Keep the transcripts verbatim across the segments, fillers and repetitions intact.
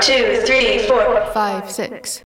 two, three, four, five, six.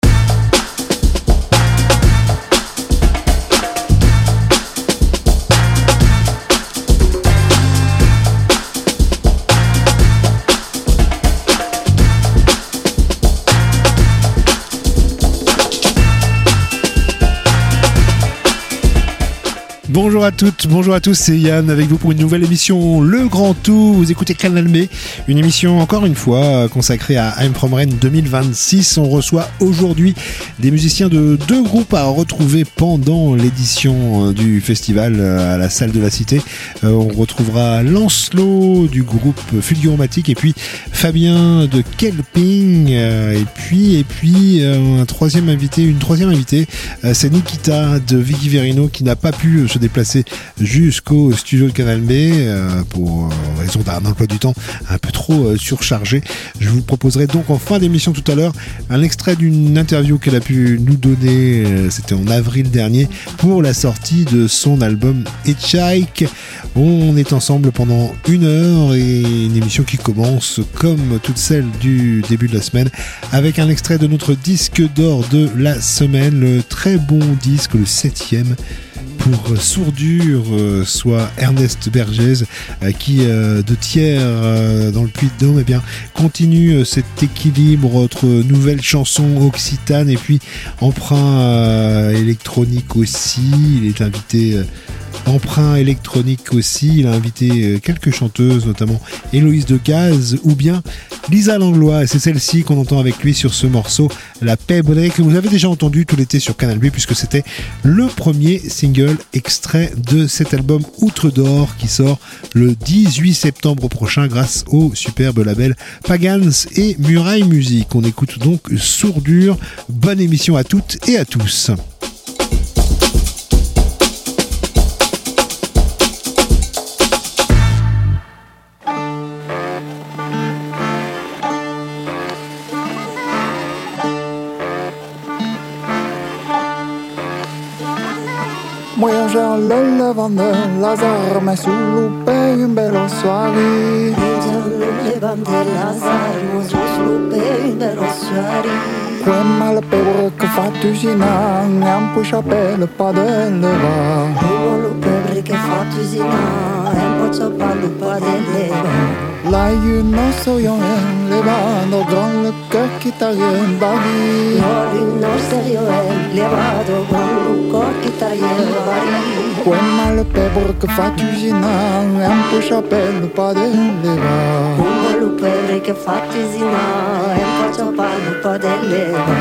Bonjour à toutes, bonjour à tous, c'est Yann avec vous pour une nouvelle émission Le Grand Tout. Vous écoutez Canal B, une émission encore une fois consacrée à I'm From Rennes deux mille vingt-six. On reçoit aujourd'hui des musiciens de deux groupes à retrouver pendant l'édition du festival à la salle de la Cité. On retrouvera Lancelot du groupe Fulguromatique et puis Fabien de Kelping et puis, et puis un troisième invité, une troisième invitée, c'est Nikita de Vicky Verino qui n'a pas pu se déplacer jusqu'au studio de Canal B euh, pour euh, raison d'un emploi du temps un peu trop euh, surchargé. Je vous proposerai donc en fin d'émission tout à l'heure un extrait d'une interview qu'elle a pu nous donner, euh, c'était en avril dernier, pour la sortie de son album Hitchhike. On est ensemble pendant une heure et une émission qui commence comme toutes celles du début de la semaine avec un extrait de notre disque d'or de la semaine, le très bon disque, le septième pour Sourdure, euh, soit Ernest Bergès, euh, qui euh, de Thiers euh, dans le Puy-de-Dôme, eh bien continue euh, cet équilibre entre nouvelles chansons occitanes et puis emprunt euh, électronique aussi. Il est invité euh, emprunt électronique aussi. Il a invité quelques chanteuses, notamment Héloïse de Gaz ou bien Lisa Langlois. Et c'est celle-ci qu'on entend avec lui sur ce morceau, La Pebre, que vous avez déjà entendu tout l'été sur Canal B, puisque c'était le premier single extrait de cet album Outre d'Or qui sort le dix-huit septembre prochain grâce au superbe label Pagans et Muraille Musique. On écoute donc Sourdure. Bonne émission à toutes et à tous. Muiașalele vandă la zarme sulupe în belosoari. Muiașalele vandă la zarme sulupe în belosoari. Quemmele pebre che fa tusina, ne-am pusha pe le padele va. Quemmele pebre che fa tusina, ne-am pusha pe le padele va. La io non so io en levando gran le che chitarre in bari. Io non so io en levando gran le che chitarre in bari. Quemmele pebre che fa tusina, ne-am pusha pe le padele va. Quemmele pebre che fa tusina, ne-am pusha pe le padele va.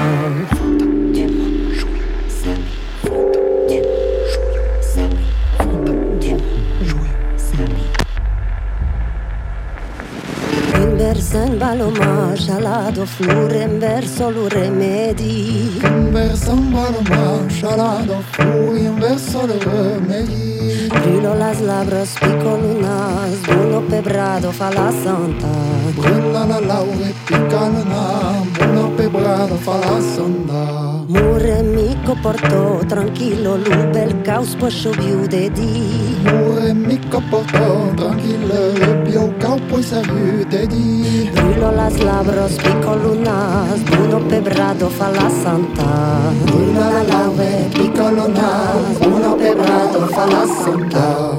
Verso in baloma, scialato flure, in verso lo remedi. In verso in baloma, scialato flure, in verso lo remedi. Brilo las labras, piccolo nas, buono pebrado fa la santa. Brilla la laura, piccolo nas, buono pebrado fa la santa. Mure mico portò, tranquillo, l'ubel caos poscio viude di. Mure mico portò, tranquillo, l'ubel caos poscio viude di. Brilo las labros, piccolo nas, buono pebrado fa la santa. Brilla la laura, piccolo nas, buono pebrado fa la santa.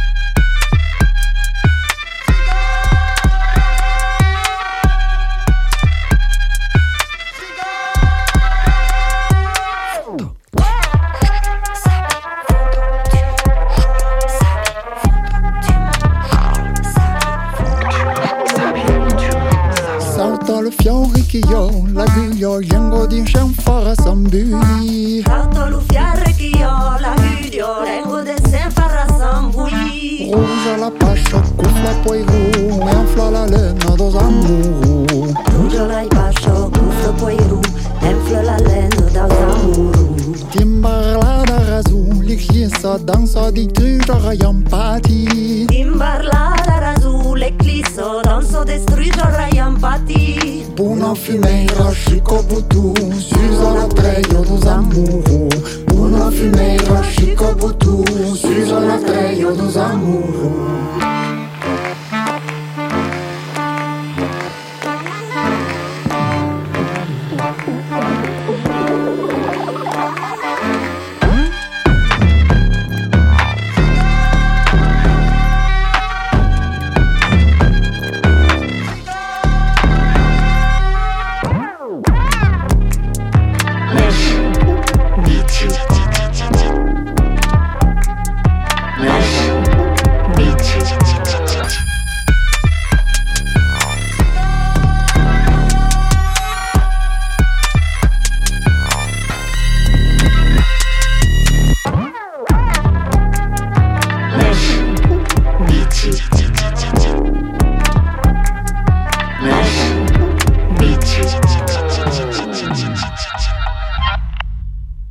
L'aguglio, vengo di scenfara sambui. Salto lo fiare che io, l'aguglio, vengo di scenfara sambui. Rouge la pascia, cuffla poi ru, e infla la lena dos amuru. Rouge la pascia, cuffla poi ru, e infla la lena dos amuru. Timbarla da razu, l'eclissa danza di trigiora yampati. Timbarla da razu, l'eclissa danza di trigiora yampati. Bună femeia și cobutu, Suza la treio dos amuru. Bună femeia și cobutu, Suza la treio dos amuru.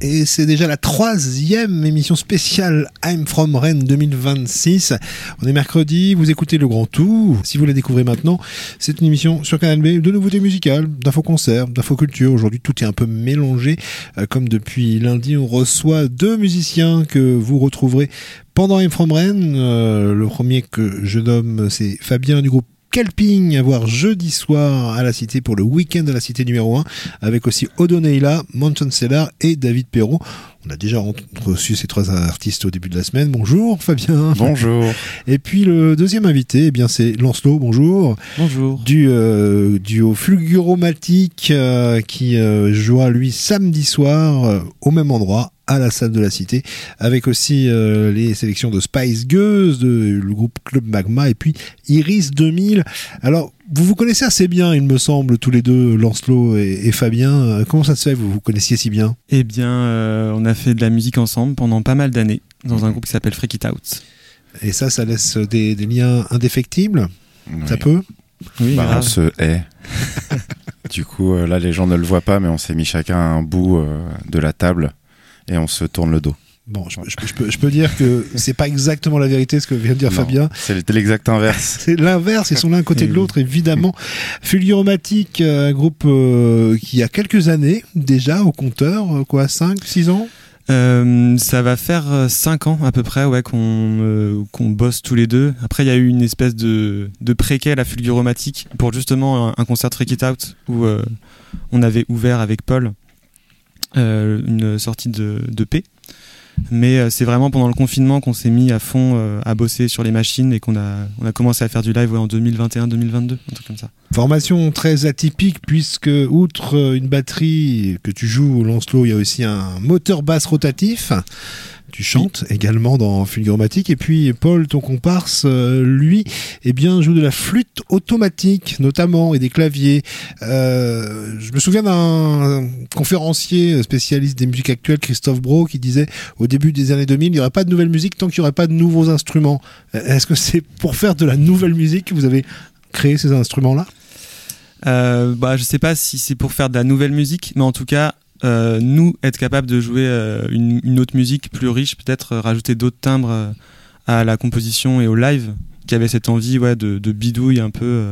et c'est déjà la troisième émission spéciale I'm From Rennes deux mille vingt-six. On est mercredi, vous écoutez Le Grand Tout. Si vous la découvrez maintenant, c'est une émission sur Canal B de nouveautés musicales, d'info-concerts, d'info-culture. Aujourd'hui, tout est un peu mélangé. Euh, comme depuis lundi, on reçoit deux musiciens que vous retrouverez pendant I'm From Rennes. Euh, le premier que je nomme, c'est Fabien du groupe Kelping, à voir jeudi soir à la Cité pour le week-end de la Cité numéro un, avec aussi Odoneila, Mountain Cellar et David Perrault. On a déjà reçu ces trois artistes au début de la semaine. Bonjour Fabien. Bonjour. Et puis le deuxième invité, eh bien c'est Lancelot. Bonjour. Bonjour. Du euh, duo Fulguromatique euh, qui euh, jouera lui samedi soir euh, au même endroit, à la salle de la Cité, avec aussi euh, les sélections de Spice Girls, de le groupe Club Magma et puis Iris deux mille. Alors, vous vous connaissez assez bien, il me semble, tous les deux, Lancelot et, et Fabien. Comment ça se fait que vous vous connaissiez si bien ? Eh bien, euh, on a fait de la musique ensemble pendant pas mal d'années, dans un groupe qui s'appelle Freak It Out. Et ça, ça laisse des, des liens indéfectibles ? Oui. Ça peut ? Oui, bah, grave. on se hait. Du coup, euh, là, les gens ne le voient pas, mais on s'est mis chacun à un bout euh, de la table et on se tourne le dos. Bon, je, je, je, peux, je peux dire que c'est pas exactement la vérité ce que vient de dire Non, Fabien. C'est l'exact inverse. C'est l'inverse, ils sont l'un à côté de l'autre, évidemment. Fulguromatique, un groupe euh, qui a quelques années déjà au compteur, quoi, cinq, six ans Euh, ça va faire cinq ans à peu près, ouais, qu'on, euh, qu'on bosse tous les deux. Après, il y a eu une espèce de, de préquel à Fulguromatique pour justement un, un concert Freak It Out où euh, on avait ouvert avec Paul euh, une sortie de, de P. Mais euh, c'est vraiment pendant le confinement qu'on s'est mis à fond euh, à bosser sur les machines et qu'on a, on a commencé à faire du live ouais, en deux mille vingt et un deux mille vingt-deux, un truc comme ça. Formation très atypique puisque, outre une batterie que tu joues, Lancelot, il y a aussi un moteur basse rotatif. Tu chantes oui. également dans Fulguromatique. Et puis Paul, ton comparse, euh, lui, eh bien, joue de la flûte automatique, notamment, et des claviers. Euh, je me souviens d'un conférencier spécialiste des musiques actuelles, Christophe Brault, qui disait au début des années deux mille, il n'y aurait pas de nouvelle musique tant qu'il n'y aurait pas de nouveaux instruments. Est-ce que c'est pour faire de la nouvelle musique que vous avez créé ces instruments-là ? euh, bah, Je ne sais pas si c'est pour faire de la nouvelle musique, mais en tout cas, Euh, nous, être capable de jouer euh, une, une autre musique plus riche, peut-être euh, rajouter d'autres timbres euh, à la composition et au live, qui avait cette envie ouais, de, de bidouille un peu, euh,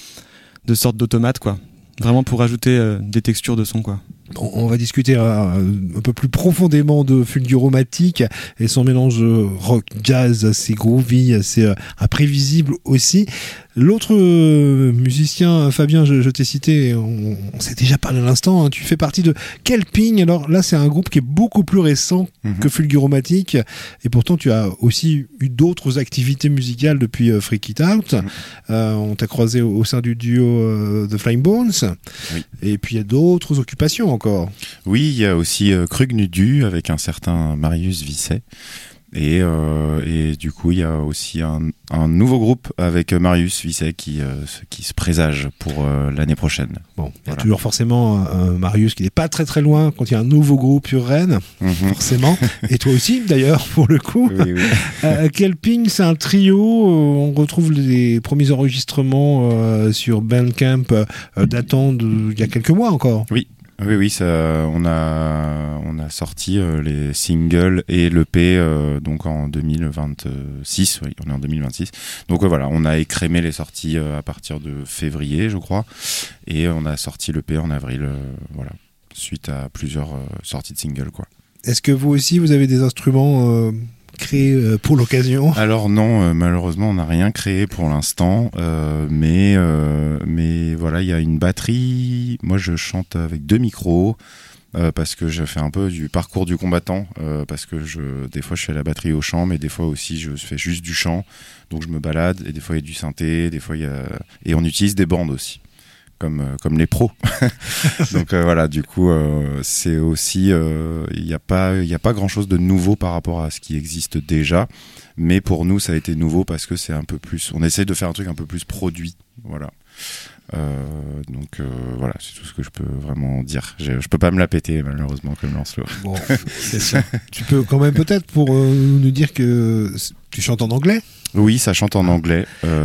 de sorte d'automate, quoi. Vraiment pour rajouter euh, des textures de son, quoi. On va discuter euh, un peu plus profondément de Fulguromatique et son mélange rock, jazz, assez groovy, assez euh, imprévisible aussi. L'autre euh, musicien, Fabien, je, je t'ai cité, on, on s'est déjà parlé à l'instant, hein, tu fais partie de Kelping. Alors là, c'est un groupe qui est beaucoup plus récent mm-hmm. que Fulguromatique et pourtant tu as aussi eu d'autres activités musicales depuis euh, Freak It Out. Mm-hmm. Euh, on t'a croisé au, au sein du duo euh, The Flying Bones. Oui. Et puis il y a d'autres occupations encore. Oui, il y a aussi euh, Krug Nudu avec un certain Marius Visset. Et, euh, et du coup, il y a aussi un, un nouveau groupe avec Marius Visset qui, euh, qui se présage pour euh, l'année prochaine. Bon, il y a voilà. toujours forcément un Marius qui n'est pas très très loin quand il y a un nouveau groupe sur Rennes, mm-hmm. forcément. Et toi aussi, d'ailleurs, pour le coup. Oui, oui. euh, Kelping, c'est un trio. On retrouve les premiers enregistrements euh, sur Bandcamp euh, datant d'il y a quelques mois encore. Oui. Oui, oui, ça, on a, on a sorti euh, les singles et l'E P euh, donc en deux mille vingt-six. Oui, on est en deux mille vingt-six. Donc euh, voilà, on a écrémé les sorties euh, à partir de février, je crois, et on a sorti l'E P en avril, euh, voilà, suite à plusieurs euh, sorties de singles, quoi. Est-ce que vous aussi, vous avez des instruments euh... créé pour l'occasion? Alors non, euh, malheureusement on n'a rien créé pour l'instant, euh, mais euh, mais voilà, il y a une batterie. Moi je chante avec deux micros euh, parce que je fais un peu du parcours du combattant, euh, parce que je des fois je fais la batterie au chant, mais des fois aussi je fais juste du chant, donc je me balade et des fois il y a du synthé, des fois il y a et on utilise des bandes aussi. Comme, euh, comme les pros. Donc euh, voilà, du coup, euh, c'est aussi, il euh, n'y a pas, il n'y a pas grand chose de nouveau par rapport à ce qui existe déjà. Mais pour nous, ça a été nouveau parce que c'est un peu plus, on essaie de faire un truc un peu plus produit. Voilà. Euh, donc euh, voilà, c'est tout ce que je peux vraiment dire. Je, je peux pas me la péter malheureusement comme Lancelot. Bon, c'est ça. Tu peux quand même peut-être pour euh, nous dire que tu chantes en anglais. Oui, ça chante en anglais. Euh, oui.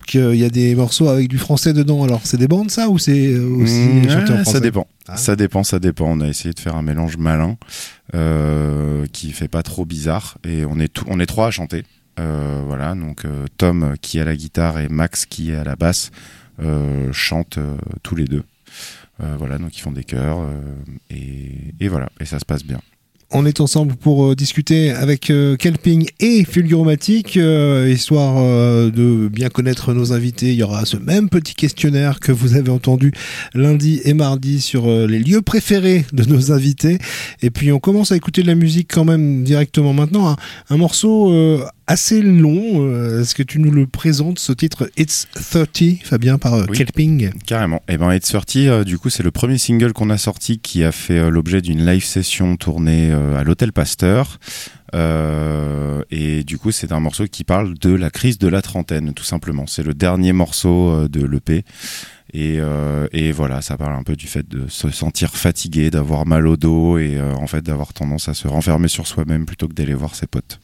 qu'il y a des morceaux avec du français dedans. Alors, c'est des bandes, ça, ou c'est aussi Mmh, chanté en ouais, français? ça dépend. Ah. Ça dépend, ça dépend. On a essayé de faire un mélange malin euh, qui fait pas trop bizarre. Et on est, tout, on est trois à chanter. Euh, voilà, donc euh, Tom qui est à la guitare et Max qui est à la basse euh, chantent euh, tous les deux. Euh, voilà, donc ils font des chœurs euh, et, et voilà, et ça se passe bien. On est ensemble pour euh, discuter avec euh, Kelping et Fulguromatic, euh, histoire euh, de bien connaître nos invités. Il y aura ce même petit questionnaire que vous avez entendu lundi et mardi sur euh, les lieux préférés de nos invités. Et puis on commence à écouter de la musique quand même directement maintenant. Un, un morceau euh, assez long. Euh, est-ce que tu nous le présentes, ce titre It's thirty, Fabien, par euh, Oui. Kelping? Carrément. Et ben It's thirty, euh, du coup, c'est le premier single qu'on a sorti qui a fait euh, l'objet d'une live session tournée euh, à l'Hôtel Pasteur. Euh, et du coup, c'est un morceau qui parle de la crise de la trentaine, tout simplement. C'est le dernier morceau euh, de l'E P. Et, euh, et voilà, ça parle un peu du fait de se sentir fatigué, d'avoir mal au dos et euh, en fait d'avoir tendance à se renfermer sur soi-même plutôt que d'aller voir ses potes.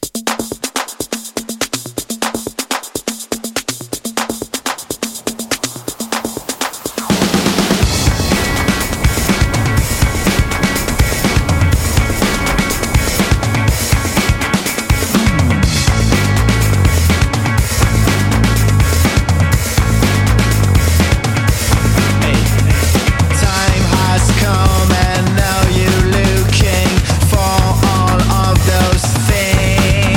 Time has come and now you're looking for all of those things.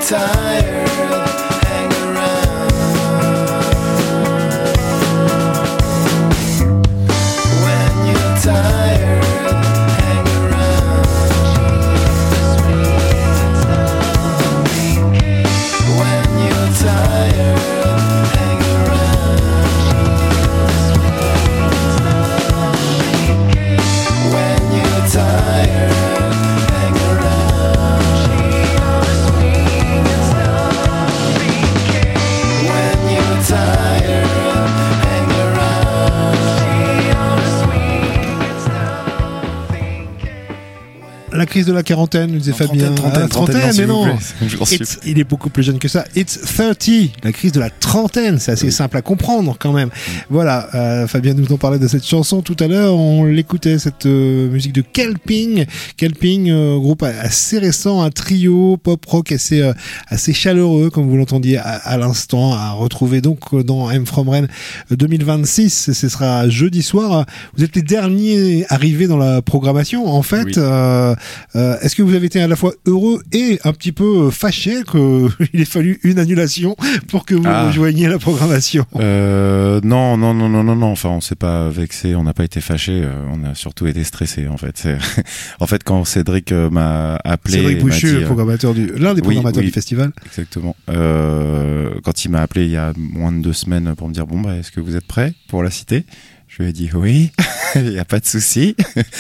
tired, hang around. When you're tired, hang around. When you're tired, hang around. When you're tired, hang around. When you're tired, hang around. La crise de la quarantaine, nous disait Non, Fabien. trentaine, Ah, trentaine, trentaine, mais s'il vous non. plaît. Je vous en It's- il est beaucoup plus jeune que ça. It's thirty, la crise de la trentaine. C'est assez simple à comprendre quand même. Voilà, euh, Fabien nous en parlait de cette chanson tout à l'heure. On l'écoutait, cette euh, musique de Kelping. Kelping, euh, groupe assez récent, un trio pop rock assez euh, assez chaleureux, comme vous l'entendiez à, à l'instant, à retrouver donc euh, dans I'm From Rennes deux mille vingt-six. Ce sera jeudi soir. Vous êtes les derniers arrivés dans la programmation, en fait. Oui. Euh, euh, est-ce que vous avez été à la fois heureux et un petit peu fâché qu'il ait fallu une annulation pour que vous Ah. rejoigniez la programmation? Euh, non, non, non, non, non, non. Enfin, on s'est pas vexé, on n'a pas été fâché. euh, on a surtout été stressé, en fait. C'est... en fait, quand Cédric euh, m'a appelé, Cédric m'a Boucher, dit, le euh, programmateur du, l'un des oui, programmateurs oui. du festival. exactement. Euh, quand il m'a appelé il y a moins de deux semaines pour me dire bon bah est-ce que vous êtes prêts pour la cité? Je lui ai dit oui, il y a pas de souci.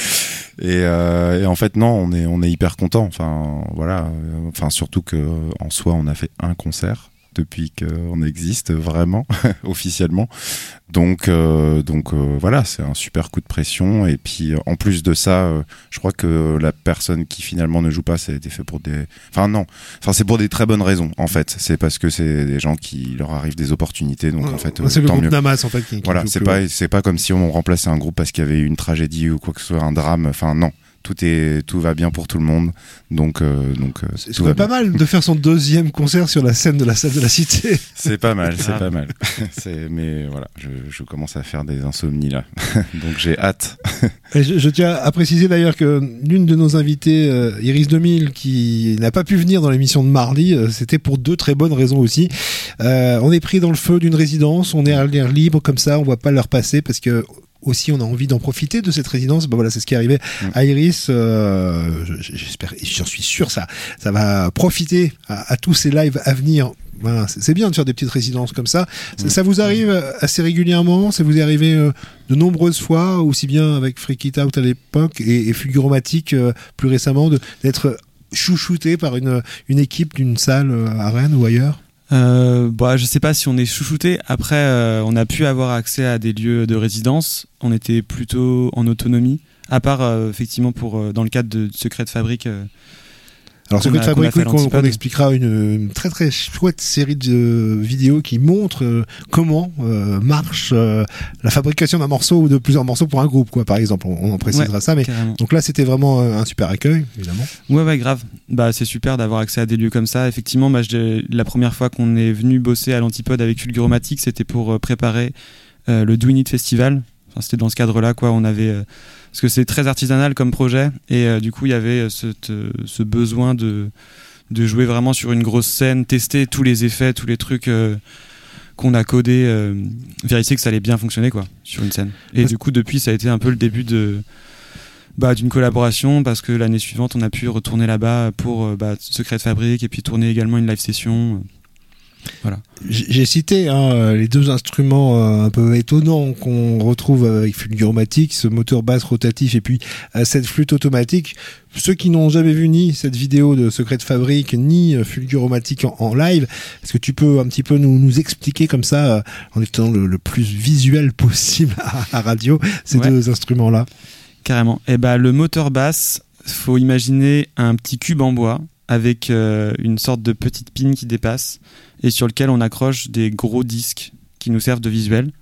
Et, euh, et en fait non, on est on est hyper content. Enfin voilà, euh, enfin surtout que en soi on a fait un concert depuis qu'on existe vraiment officiellement. Donc euh, donc euh, voilà, c'est un super coup de pression. Et puis en plus de ça, euh, je crois que la personne qui finalement ne joue pas, ça a été fait pour des, enfin non, enfin c'est pour des très bonnes raisons en fait. C'est parce que c'est des gens qui leur arrivent des opportunités. Donc en fait, euh, c'est le tant groupe mieux. Namas en fait qui, qui Voilà, joue c'est plus. pas c'est pas comme si on remplaçait un groupe parce qu'il y avait eu une tragédie ou quoi que ce soit, un drame. Enfin non, tout est tout va bien pour tout le monde. Donc euh, donc euh, C'est tout quand va même pas bien. mal de faire son deuxième concert sur la scène de la salle de la Cité. C'est pas mal, c'est grave. pas mal. C'est mais voilà, je, je commence à faire des insomnies là. Donc j'ai hâte. Et je, je tiens à préciser d'ailleurs que l'une de nos invitées, euh, Iris deux mille, qui n'a pas pu venir dans l'émission de mardi, euh, c'était pour deux très bonnes raisons aussi. Euh, on est pris dans le feu d'une résidence, on est à l'air libre comme ça, on voit pas l'heure passer parce que aussi on a envie d'en profiter de cette résidence. Ben voilà, c'est ce qui est arrivé à Iris. Euh, je- j'espère, j'en suis sûr, ça, ça va profiter à, à tous ces lives à venir. Voilà, c'est c'est bien de faire des petites résidences comme ça. Ça, ça vous arrive assez régulièrement? Ça vous est arrivé euh, de nombreuses fois, aussi bien avec Freak It Out à l'époque et, et Fulguromatic euh, plus récemment, de- d'être chouchouté par une, une équipe d'une salle euh, à Rennes ou ailleurs? Euh, bah, je sais pas si on est chouchouté. Après, euh, on a pu avoir accès à des lieux de résidence. On était plutôt en autonomie, à part euh, effectivement pour euh, dans le cadre de Secret de Fabrique. euh, Alors, qu'on Secret a- Fabrique, qu'on a fait oui, qu'on l'Antipode. qu'on expliquera une, une très très chouette série de vidéos qui montre euh, comment euh, marche euh, la fabrication d'un morceau ou de plusieurs morceaux pour un groupe, quoi, par exemple. On, on en précisera Ouais, ça, mais carrément. donc là, c'était vraiment euh, un super accueil, évidemment. Ouais, ouais, grave. Bah, c'est super d'avoir accès à des lieux comme ça. Effectivement, bah, je- la première fois qu'on est venu bosser à l'Antipode avec Fulguromatic, c'était pour euh, préparer euh, le Do It Festival. Enfin, c'était dans ce cadre-là, quoi. On avait, euh, parce que c'est très artisanal comme projet, et euh, du coup, il y avait euh, cette, euh, ce besoin de, de jouer vraiment sur une grosse scène, tester tous les effets, tous les trucs euh, qu'on a codés, euh, vérifier que ça allait bien fonctionner, quoi, sur une scène. Et du coup, depuis, ça a été un peu le début de bah, d'une collaboration, parce que l'année suivante on a pu retourner là-bas pour euh, bah, Secret de Fabrique et puis tourner également une live session. Voilà. J'ai j'ai cité hein, les deux instruments euh, un peu étonnants qu'on retrouve avec Fulguromatic, ce moteur basse rotatif et puis euh, cette flûte automatique. Ceux qui n'ont jamais vu ni cette vidéo de Secret de Fabrique ni euh, Fulguromatic en, en live, est-ce que tu peux un petit peu nous, nous expliquer comme ça, euh, en étant le, le plus visuel possible à la radio, ces Ouais. deux instruments-là? Carrément. Et bah, le moteur basse, faut imaginer un petit cube en bois avec euh, une sorte de petite pine qui dépasse et sur lequel on accroche des gros disques qui nous servent de visuel.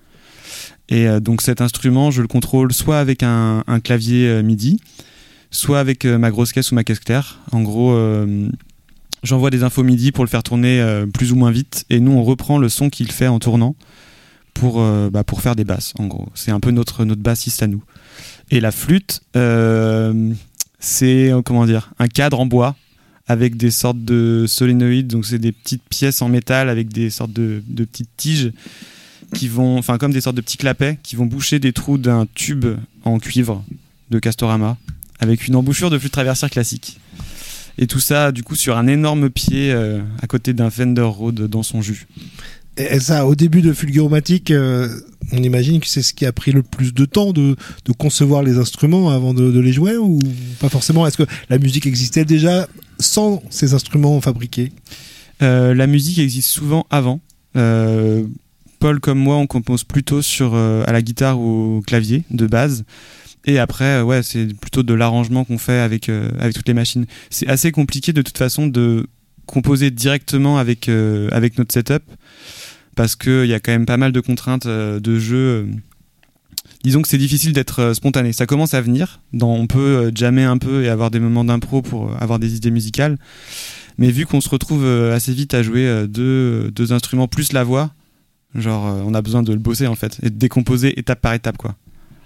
Et euh, donc cet instrument, je le contrôle soit avec un, un clavier euh, MIDI, soit avec euh, ma grosse caisse ou ma caisse claire. En gros, euh, j'envoie des infos MIDI pour le faire tourner euh, plus ou moins vite et nous on reprend le son qu'il fait en tournant pour, euh, bah, pour faire des basses. En gros, c'est un peu notre, notre bassiste à nous. Et la flûte, euh, c'est euh, comment dire, un cadre en bois avec des sortes de solénoïdes, donc c'est des petites pièces en métal avec des sortes de, de petites tiges qui vont, enfin comme des sortes de petits clapets qui vont boucher des trous d'un tube en cuivre de Castorama avec une embouchure de flûte traversière classique. Et tout ça, du coup, sur un énorme pied euh, à côté d'un Fender Rhodes dans son jus. Et ça, au début de Fulguromatic, euh, on imagine que c'est ce qui a pris le plus de temps de, de concevoir les instruments avant de, de les jouer, ou pas forcément? Est-ce que la musique existait déjà sans ces instruments fabriqués? euh, La musique existe souvent avant. Euh, Paul comme moi, on compose plutôt sur, euh, à la guitare ou au clavier de base. Et après, ouais, c'est plutôt de l'arrangement qu'on fait avec, euh, avec toutes les machines. C'est assez compliqué de toute façon de composer directement avec, euh, avec notre setup, parce qu'il y a quand même pas mal de contraintes euh, de jeu. Disons que c'est difficile d'être euh, spontané. Ça commence à venir. Dans, on peut euh, jammer un peu et avoir des moments d'impro pour euh, avoir des idées musicales. Mais vu qu'on se retrouve euh, assez vite à jouer euh, deux, deux instruments plus la voix, genre euh, on a besoin de le bosser en fait, et de décomposer étape par étape, quoi.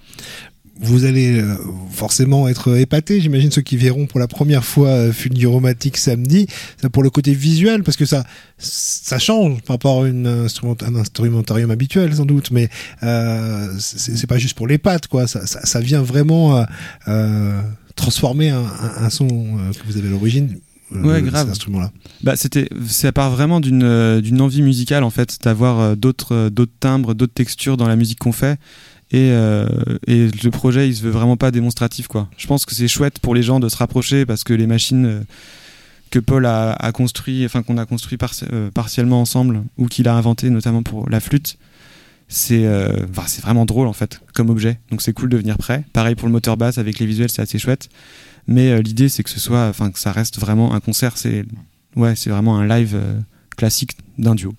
Vous allez euh, forcément être épatés, j'imagine, ceux qui verront pour la première fois euh, Fulguromatic samedi, ça pour le côté visuel, parce que ça ça change par rapport à une instrument, un instrumentarium habituel sans doute, mais euh, c'est, c'est pas juste pour les pattes, quoi. Ça, ça, ça vient vraiment euh, euh, transformer un, un, un son euh, que vous avez à l'origine. Euh, Ouais, de grave. Cet instrument-là. Bah, c'était, ça part vraiment d'une, euh, d'une envie musicale en fait, d'avoir euh, d'autres, euh, d'autres timbres, d'autres textures dans la musique qu'on fait. Et, euh, et le projet, il se veut vraiment pas démonstratif, quoi. Je pense que c'est chouette pour les gens de se rapprocher parce que les machines euh, que Paul a, a construit, enfin qu'on a construit par, euh, partiellement ensemble ou qu'il a inventé notamment pour la flûte, c'est, euh, enfin, c'est vraiment drôle en fait comme objet. Donc c'est cool de venir prêt. Pareil pour le moteur basse avec les visuels, c'est assez chouette. Mais euh, l'idée, c'est que ce soit, enfin que ça reste vraiment un concert. C'est, ouais, c'est vraiment un live euh, classique d'un duo.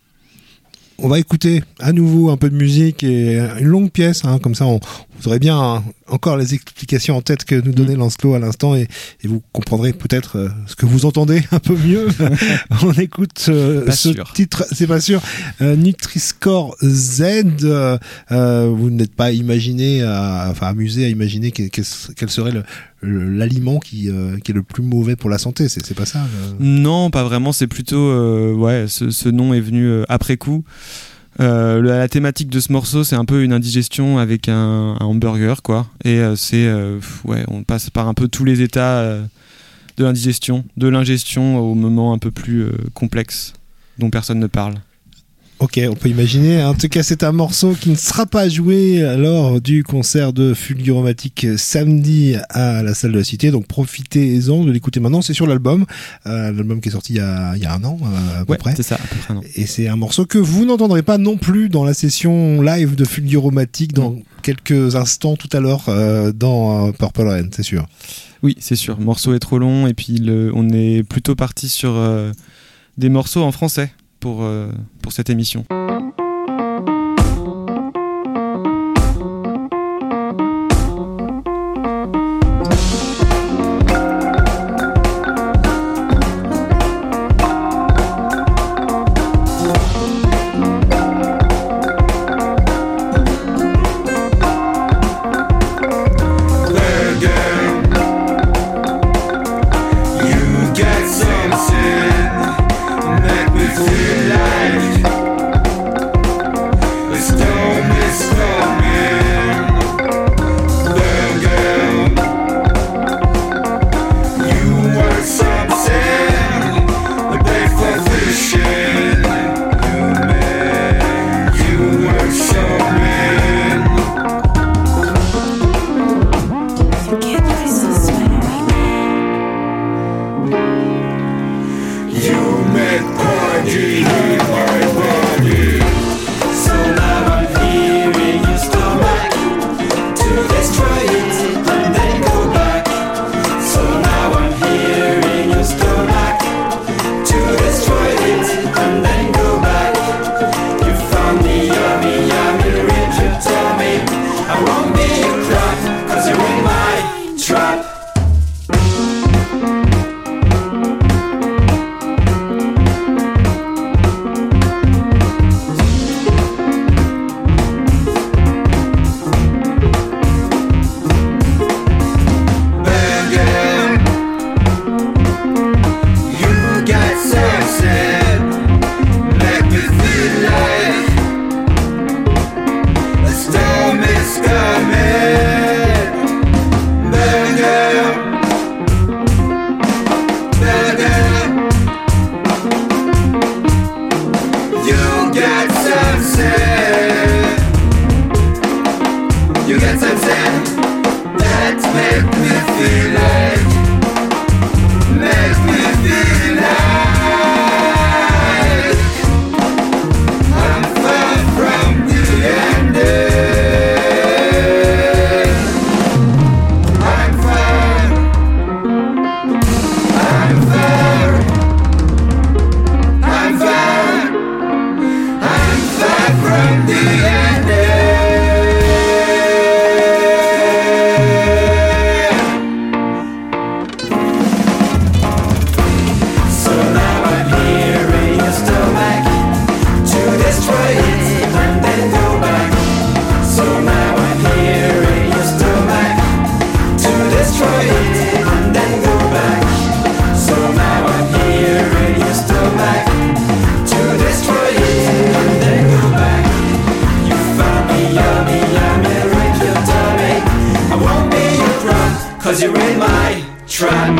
On va écouter à nouveau un peu de musique et une longue pièce, hein, comme ça on vous aurez bien hein, encore les explications en tête que nous donnait Lancelot à l'instant, et, et vous comprendrez peut-être euh, ce que vous entendez un peu mieux. On écoute euh, ce sûr. titre, c'est pas sûr, euh, Nutri-Score Z. Euh, euh, vous n'êtes pas imaginé, à, enfin amusé à imaginer quel, quel, quel serait le, le, l'aliment qui, euh, qui est le plus mauvais pour la santé, c'est, c'est pas ça euh... Non, pas vraiment. C'est plutôt, euh, ouais, ce, ce nom est venu euh, après coup. Euh, la, la thématique de ce morceau, c'est un peu une indigestion avec un, un hamburger, quoi. Et euh, c'est, euh, ouais, on passe par un peu tous les états euh, de l'indigestion, de l'ingestion au moment un peu plus euh, complexe dont personne ne parle. Ok, on peut imaginer. En tout cas, c'est un morceau qui ne sera pas joué lors du concert de Fulguromatic samedi à la salle de la Cité. Donc profitez-en de l'écouter maintenant. C'est sur l'album, euh, l'album qui est sorti il y a, il y a un an euh, à peu Ouais, près. c'est ça, à peu près un an. Et c'est un morceau que vous n'entendrez pas non plus dans la session live de Fulguromatic dans quelques instants tout à l'heure euh, dans euh, Purple Rain, c'est sûr. Oui, c'est sûr. Le morceau est trop long et puis le, on est plutôt parti sur euh, des morceaux en français pour, euh, pour cette émission. Trap. dance and sing. That make me feel like, make me feel like I'm far from the ending. I'm far, I'm far, I'm far, I'm far from the ending. So now I'm here in your stomach to destroy it and then go back. So now I'm here in your stomach to destroy it and then go back. So now I'm here in your stomach to destroy it and then go back. You found me yummy, yummy, break your tummy. I won't be your drug, cause you're in my trap.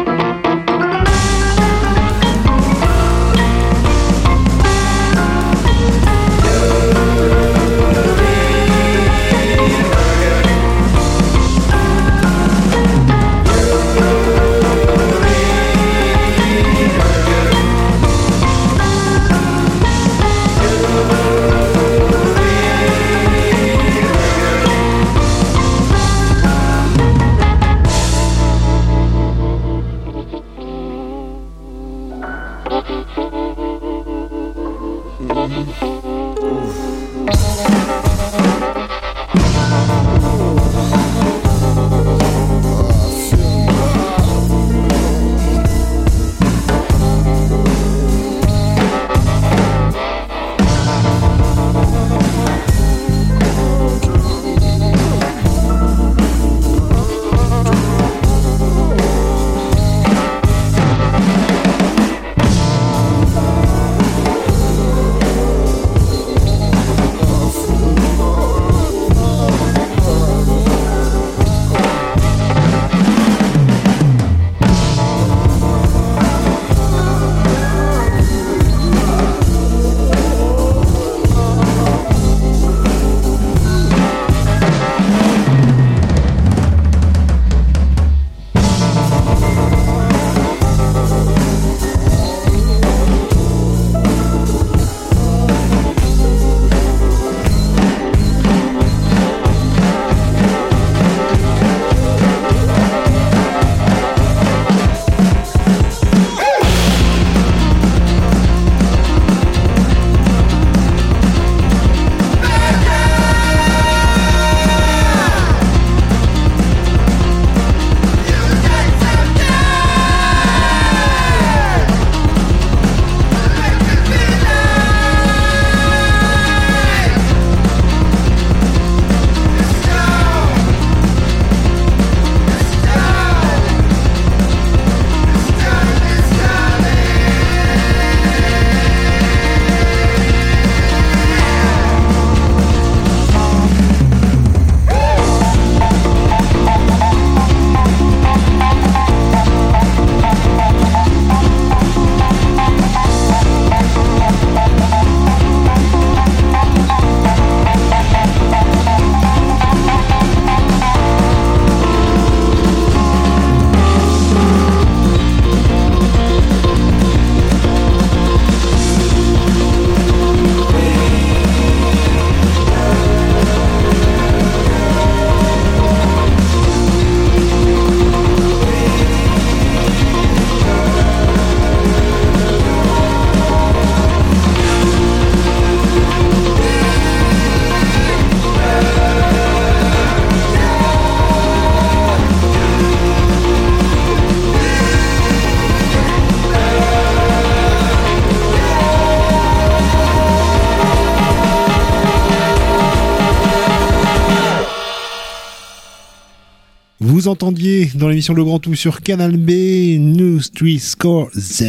Vous entendiez dans l'émission Le Grand Tout sur Canal B, New Street Score Z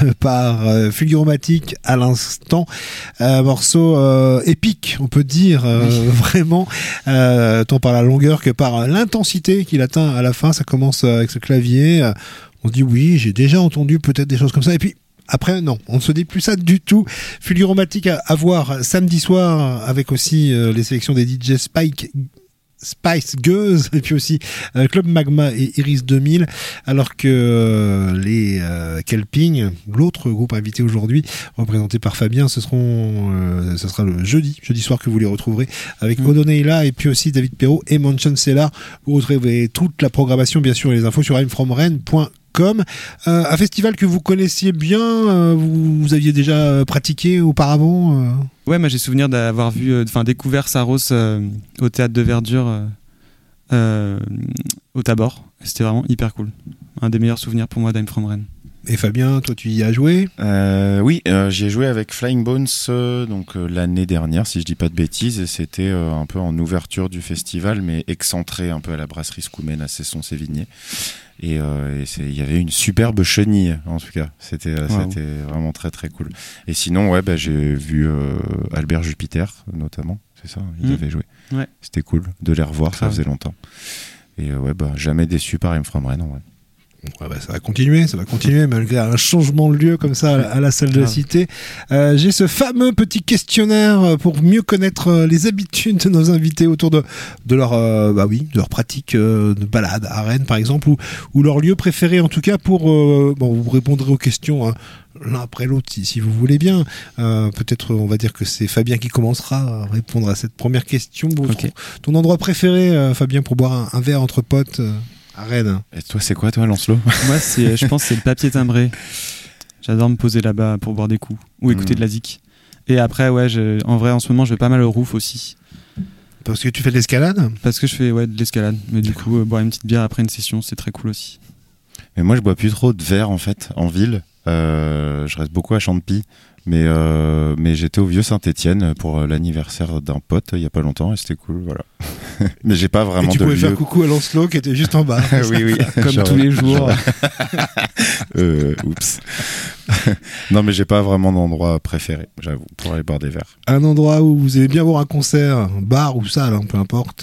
par euh, Fulguromatic à l'instant. Un morceau euh, épique, on peut dire, euh, oui. vraiment, euh, tant par la longueur que par l'intensité qu'il atteint à la fin. Ça commence avec ce clavier. Euh, on se dit oui, j'ai déjà entendu peut-être des choses comme ça. Et puis après, non, on ne se dit plus ça du tout. Fulguromatic à, à voir samedi soir avec aussi euh, les sélections des D J Spike Spice Girls et puis aussi euh, Club Magma et Iris deux mille, alors que euh, les euh, Kelping, l'autre groupe invité aujourd'hui représenté par Fabien, ce seront euh, ce sera le jeudi jeudi soir que vous les retrouverez avec mmh. Odoneila et puis aussi David Perrault et Mansion Cellar. Vous retrouverez toute la programmation bien sûr et les infos sur I'm From Rennes point com. Euh, un festival que vous connaissiez bien, euh, vous, vous aviez déjà pratiqué auparavant euh... Ouais, moi j'ai souvenir d'avoir vu, enfin euh, découvert Saros euh, au théâtre de Verdure euh, euh, au Tabor. C'était vraiment hyper cool. Un des meilleurs souvenirs pour moi d'Im From Rennes. Et Fabien, toi tu y as joué ? euh, Oui, euh, j'y ai joué avec Flying Bones euh, donc euh, l'année dernière, si je dis pas de bêtises, et c'était euh, un peu en ouverture du festival, mais excentré un peu à la brasserie Scoumen à Cesson-Sévigné. Et euh, il y avait une superbe chenille en tout cas, c'était euh, wow. c'était vraiment très très cool. Et sinon ouais bah, j'ai vu euh, Albert Jupiter notamment, c'est ça, il mmh. avait joué. Ouais. C'était cool de les revoir, ça faisait longtemps. Et euh, ouais bah jamais déçu par I'm From Rennes en vrai. Ouais, bah, ça va continuer, ça va continuer malgré un changement de lieu comme ça à la, à la salle de la Cité. Euh, j'ai ce fameux petit questionnaire pour mieux connaître les habitudes de nos invités autour de, de leur, euh, bah oui, de leur pratique euh, de balade à Rennes par exemple, ou, ou leur lieu préféré en tout cas pour, euh, bon, vous répondrez aux questions hein, l'un après l'autre si, si vous voulez bien. Euh, peut-être on va dire que c'est Fabien qui commencera à répondre à cette première question. Bon, okay. Ton endroit préféré, euh, Fabien, pour boire un, un verre entre potes euh, à Rennes. Et toi, c'est quoi, toi, Lancelot ? Moi, c'est, je pense que c'est le papier timbré. J'adore me poser là-bas pour boire des coups ou écouter mmh. de la zik. Et après, ouais, je, en vrai, en ce moment, je vais pas mal au Roof aussi. Parce que tu fais de l'escalade ? Parce que je fais ouais, de l'escalade. Mais du coup, euh, boire une petite bière après une session, c'est très cool aussi. Mais moi, je bois plus trop de verre, en fait, en ville. Euh, je reste beaucoup à Champy. Mais, euh, mais j'étais au Vieux Saint-Étienne pour l'anniversaire d'un pote il y a pas longtemps et c'était cool, voilà. Mais j'ai pas vraiment de lieu. Et tu pouvais faire coucou à Lancelot qui était juste en bas. Oui, oui. Comme genre, tous les jours. euh, oups. Non, mais j'ai pas vraiment d'endroit préféré, j'avoue, pour aller boire des verres. Un endroit où vous aimez bien voir un concert, un bar ou salle, hein, peu importe.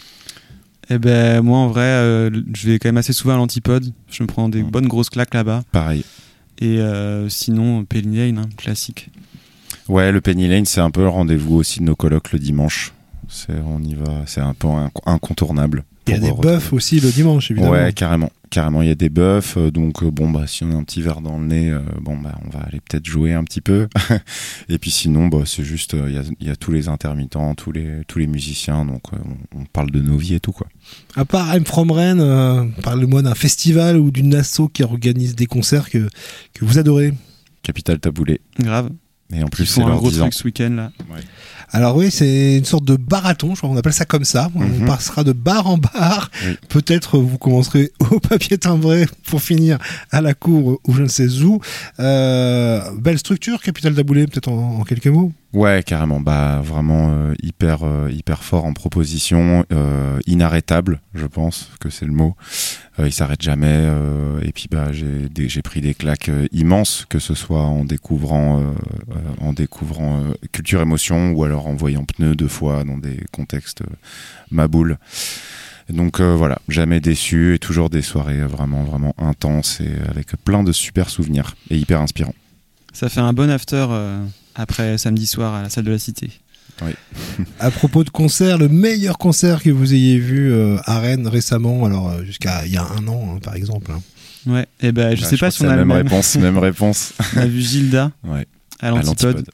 Eh ben, moi, en vrai, euh, je vais quand même assez souvent à l'Antipode. Je me prends des mmh. bonnes grosses claques là-bas. Pareil. Et euh, sinon, Penny Lane, hein, classique. Ouais, le Penny Lane, c'est un peu le rendez-vous aussi de nos colocs le dimanche. C'est, on y va, c'est un peu incontournable. Il y a des bœufs aussi le dimanche, évidemment. Ouais, carrément. Carrément, il y a des bœufs. Euh, donc, euh, bon, bah, si on a un petit verre dans le nez, euh, bon, bah, on va aller peut-être jouer un petit peu. Et puis sinon, bah, c'est juste, il euh, y, y a tous les intermittents, tous les, tous les musiciens. Donc, euh, on, on parle de nos vies et tout, quoi. À part I'm From Rennes, euh, parle-moi d'un festival ou d'une asso qui organise des concerts que, que vous adorez. Capitale Taboulé. Grave. Et en plus, Ils c'est font leur un gros dix ans. truc ce week-end là. Ouais. Alors oui, c'est une sorte de barathon, je crois qu'on appelle ça comme ça. Mm-hmm. On passera de bar en bar. Oui. Peut-être vous commencerez au papier timbré pour finir à la cour ou je ne sais où. Euh, belle structure, Capitale Taboulé, peut-être en, en quelques mots. Ouais, carrément. Bah vraiment euh, hyper euh, hyper fort en proposition, euh, inarrêtable, je pense que c'est le mot. Euh, il s'arrête jamais. Euh, et puis bah j'ai des, j'ai pris des claques euh, immenses, que ce soit en découvrant euh, euh, en découvrant euh, Culture Émotion ou alors en voyant Pneus deux fois dans des contextes euh, ma boule. Donc euh, voilà, jamais déçu et toujours des soirées vraiment vraiment intenses et avec plein de super souvenirs et hyper inspirants. Ça fait un bon after. Euh... Après samedi soir à la salle de la Cité. Oui. À propos de concert, le meilleur concert que vous ayez vu euh, à Rennes récemment, alors euh, jusqu'à il y a un an hein, par exemple. Ouais, et ben je bah, sais je pas si on a la même, même réponse, même réponse. On a vu Gilda ouais. à l'Antipode. À l'Antipode.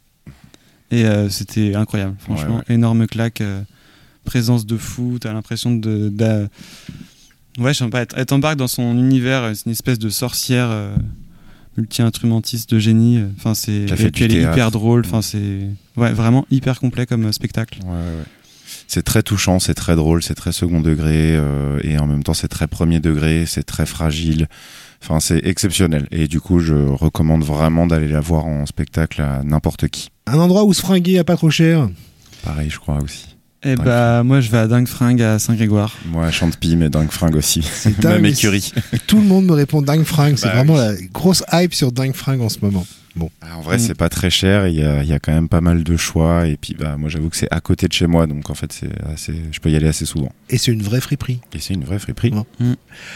Et euh, c'était incroyable, franchement, ouais, ouais. énorme claque, euh, présence de fou, t'as l'impression de, de... ouais, je sais pas, elle t'embarque dans son univers, c'est une espèce de sorcière. Euh... multi-instrumentiste de génie, enfin c'est et puis elle est hyper drôle, enfin c'est ouais, vraiment hyper complet comme spectacle. Ouais, ouais. C'est très touchant, c'est très drôle, c'est très second degré euh, et en même temps c'est très premier degré, c'est très fragile. Enfin c'est exceptionnel et du coup je recommande vraiment d'aller la voir en spectacle à n'importe qui. Un endroit où se fringuer à pas trop cher. Pareil, je crois aussi. Eh bah, moi je vais à Dingue Fringue à Saint-Grégoire. Moi à Champy, mais Dingue Fringue aussi. C'est dingue, même écurie. Tout le monde me répond Dingue Fringue. C'est bah, vraiment oui. la grosse hype sur Dingue Fringue en ce moment. Bon. Alors, en vrai, mmh. c'est pas très cher. Il y a, il y a quand même pas mal de choix. Et puis, bah, moi, j'avoue que c'est à côté de chez moi. Donc, en fait, c'est assez, je peux y aller assez souvent. Et c'est une vraie friperie. Et c'est une vraie friperie. Mmh.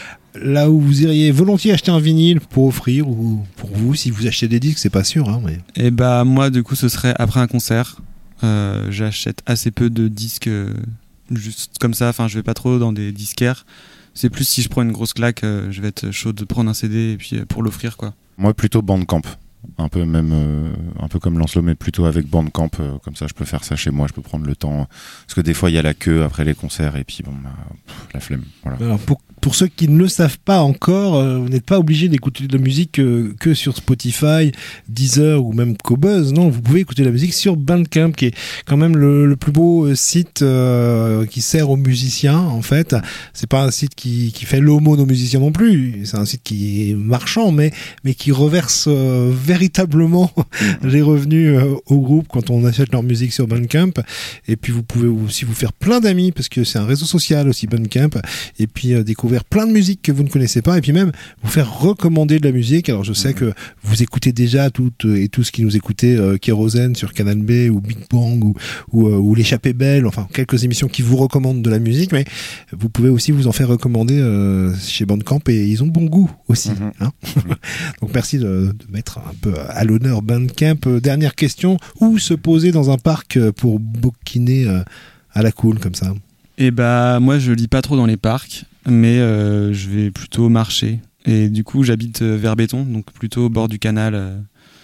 Là où vous iriez volontiers acheter un vinyle pour offrir ou pour vous, si vous achetez des disques, c'est pas sûr. Hein, mais... Et bah, moi, du coup, ce serait après un concert. Euh, j'achète assez peu de disques. Euh... juste comme ça. Enfin, je vais pas trop dans des disquaires. C'est plus si je prends une grosse claque, euh, je vais être chaud de prendre un C D et puis euh, pour l'offrir, quoi. Moi, plutôt Bandcamp. Un peu même, euh, un peu comme Lancelot, mais plutôt avec Bandcamp. Euh, comme ça, je peux faire ça chez moi, je peux prendre le temps. Parce que des fois, il y a la queue après les concerts et puis bon, bah, pff, la flemme. Voilà. Alors pour, pour ceux qui ne le savent pas encore, euh, vous n'êtes pas obligé d'écouter de la musique euh, que sur Spotify, Deezer ou même Qobuz. Non, vous pouvez écouter la musique sur Bandcamp, qui est quand même le, le plus beau euh, site euh, qui sert aux musiciens. En fait, c'est pas un site qui, qui fait l'aumône aux musiciens non plus. C'est un site qui est marchand, mais mais qui reverse euh, véritablement les revenus euh, au groupe quand on achète leur musique sur Bandcamp. Et puis vous pouvez aussi vous faire plein d'amis parce que c'est un réseau social aussi, Bandcamp. Et puis euh, découvrir plein de musique que vous ne connaissez pas et puis même vous faire recommander de la musique. Alors je sais que vous écoutez déjà toutes et tous qui nous écoutaient euh, Kérosène sur Canal B ou Big Bang ou, ou, euh, ou L'échappée belle, enfin quelques émissions qui vous recommandent de la musique, mais vous pouvez aussi vous en faire recommander euh, chez Bandcamp et ils ont bon goût aussi. Mm-hmm. Hein. Donc merci de, de mettre un peu à l'honneur Bandcamp. Euh, dernière question, où se poser dans un parc pour bouquiner euh, à la cool comme ça? Et bah moi je lis pas trop dans les parcs, mais euh, je vais plutôt marcher. Et du coup j'habite euh, vers Béton, donc plutôt au bord du canal, euh,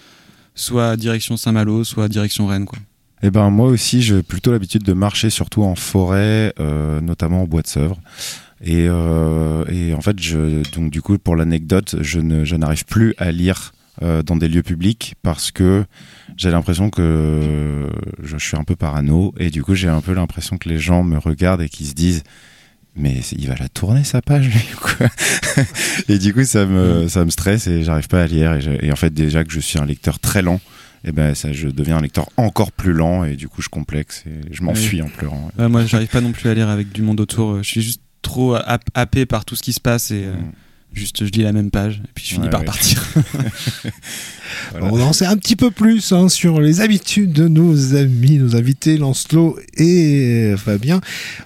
soit direction Saint-Malo, soit direction Rennes, quoi. Eh ben moi aussi j'ai plutôt l'habitude de marcher surtout en forêt, euh, notamment au bois de Sèvres. Et, euh, et en fait je, donc du coup pour l'anecdote, je, ne, je n'arrive plus à lire euh, dans des lieux publics parce que j'ai l'impression que je suis un peu parano et du coup j'ai un peu l'impression que les gens me regardent et qu'ils se disent mais il va la tourner sa page lui ou quoi. Et du coup ça me ça me stresse et j'arrive pas à lire et, je, et en fait déjà que je suis un lecteur très lent, et ben ça je deviens un lecteur encore plus lent et du coup je complexe et je m'enfuis oui. en pleurant. Ouais, moi j'arrive pas non plus à lire avec du monde autour, je suis juste trop happé par tout ce qui se passe et euh, mm. juste je lis la même page et puis je finis ouais, par ouais. partir. Voilà. On en sait un petit peu plus hein, sur les habitudes de nos amis, nos invités Lancelot et Fabien.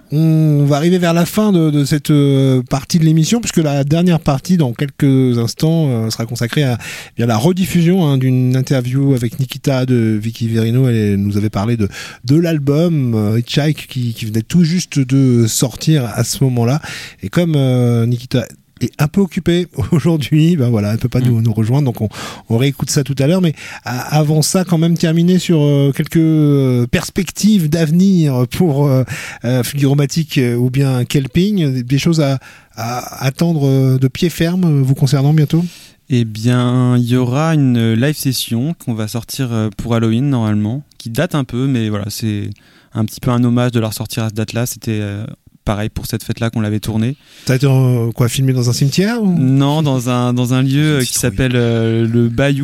On va arriver vers la fin de, de cette euh, partie de l'émission, puisque la dernière partie, dans quelques instants, euh, sera consacrée à bien la rediffusion hein, d'une interview avec Nikita de Vicky Verino. Elle nous avait parlé de, de l'album euh, Hitchhike qui, qui venait tout juste de sortir à ce moment-là. Et comme euh, Nikita est un peu occupée aujourd'hui, ben voilà, elle peut pas mmh. nous, nous rejoindre, donc on, on réécoute ça tout à l'heure, mais à, avant ça, quand même terminer sur euh, quelques euh, perspectives d'avenir pour euh, euh, Fulguromatic euh, ou bien Kelping, des choses à, à attendre euh, de pied ferme euh, vous concernant bientôt? Eh bien, il y aura une live session qu'on va sortir pour Halloween normalement, qui date un peu, mais voilà, c'est un petit peu un hommage de leur sortir à cette date-là. C'était euh, pareil pour cette fête-là qu'on l'avait tournée. Ça a été euh, quoi, filmé dans un cimetière ou... Non, dans un, dans un lieu euh, qui s'appelle euh, le Bayou,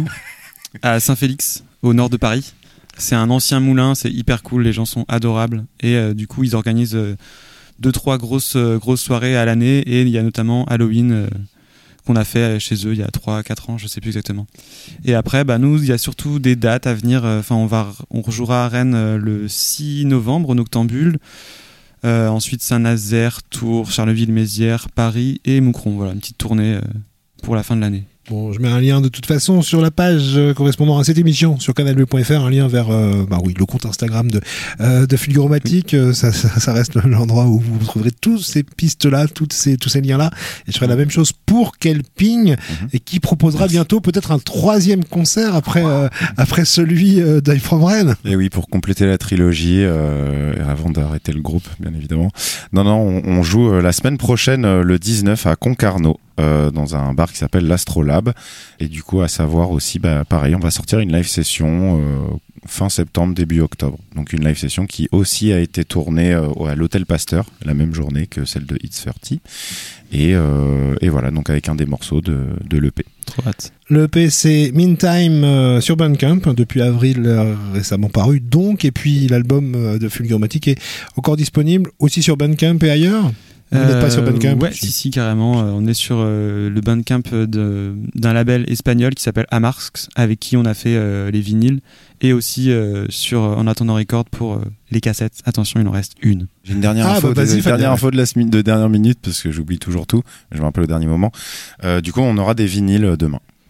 à Saint-Félix, au nord de Paris. C'est un ancien moulin, c'est hyper cool, les gens sont adorables. Et euh, du coup, ils organisent euh, deux, trois grosses, euh, grosses soirées à l'année. Et il y a notamment Halloween euh, qu'on a fait chez eux il y a trois quatre ans, je sais plus exactement. Et après, bah, nous, il y a surtout des dates à venir. Enfin, euh, on, va, on rejouera à Rennes euh, le six novembre, au Noctambule. Euh, ensuite Saint-Nazaire, Tours, Charleville-Mézières, Paris et Moucron. Voilà, une petite tournée euh, pour la fin de l'année. Bon, je mets un lien de toute façon sur la page euh, correspondant à cette émission sur canal b point f r, un lien vers euh, bah oui, le compte Instagram de, euh, de Fulguromatic. Euh, ça, ça, ça reste l'endroit où vous trouverez toutes ces pistes-là, toutes ces, tous ces liens-là. Et je ferai la même chose pour Kelping, mm-hmm. et qui proposera bientôt peut-être un troisième concert après, euh, après celui euh, d'I From Rennes. Et oui, pour compléter la trilogie, euh, avant d'arrêter le groupe, bien évidemment. Non, non, on, on joue euh, la semaine prochaine, euh, le dix-neuf, à Concarneau. Euh, dans un bar qui s'appelle l'Astrolabe, et du coup à savoir aussi bah, pareil, on va sortir une live session euh, fin septembre début octobre, donc une live session qui aussi a été tournée euh, à l'Hôtel Pasteur la même journée que celle de It's thirty, et, euh, et voilà, donc avec un des morceaux de, de l'E P. Trop hâte. L'E P c'est Meantime euh, sur Bandcamp depuis avril, euh, récemment paru donc, et puis l'album euh, de Fulguromatic est encore disponible aussi sur Bandcamp et ailleurs. Vous n'êtes pas sur Bandcamp? Ouais, si, si, carrément. Euh, on est sur euh, le Bandcamp de, d'un label espagnol qui s'appelle Amarx, avec qui on a fait euh, les vinyles, et aussi euh, sur euh, En attendant record pour euh, les cassettes. Attention, il en reste une. J'ai une dernière, ah, info, bah, de, dernière info de la semaine, de dernière minute, parce que j'oublie toujours tout. Je me rappelle au dernier moment. Euh, du coup, on aura des vinyles demain.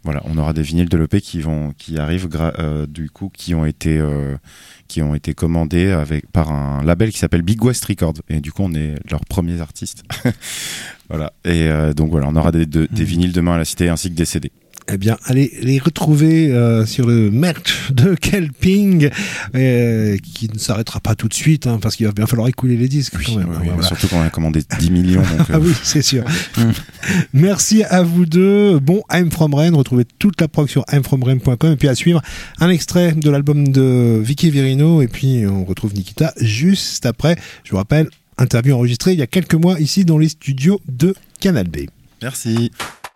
Voilà, on aura des vinyles de l'E P qui vont, qui arrivent, gra- euh, du coup, qui ont été, euh, qui ont été commandés avec par un label qui s'appelle Big West Records. Et du coup, on est leurs premiers artistes. Voilà. Et euh, donc voilà, on aura des, de, des vinyles demain à la Cité ainsi que des C D. Eh bien, allez les retrouver euh, sur le merch de Kelping, euh, qui ne s'arrêtera pas tout de suite, hein, parce qu'il va bien falloir écouler les disques. Oui, quand même, oui, hein, oui, voilà. Surtout quand on a commandé dix millions. Donc, euh... Ah oui, c'est sûr. Merci à vous deux. Bon, I'm From Rennes. Retrouvez toute la prog sur i'm from rennes point com et puis à suivre un extrait de l'album de Vicky Verino et puis on retrouve Nikita juste après. Je vous rappelle, interview enregistrée il y a quelques mois ici dans les studios de Canal B. Merci.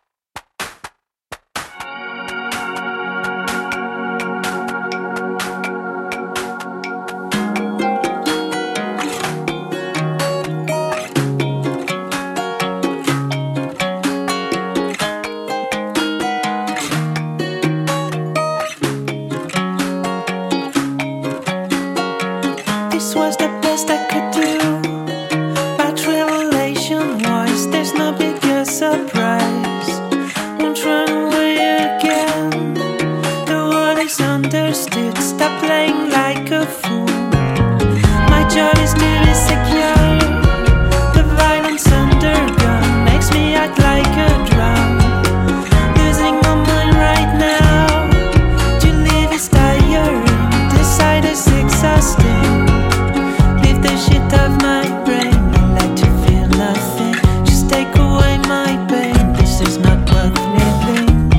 This was the best I could do, but revelation wise, there's no bigger surprise. Won't run away again. The world is understood. Stop playing like a fool. My job is to be secure. The violence undergone makes me act like a drum. Losing my mind right now. To live is tiring. Decide is exhausting. Leave the shit off my brain. I like to feel nothing. Just take away my pain. This is not worth living.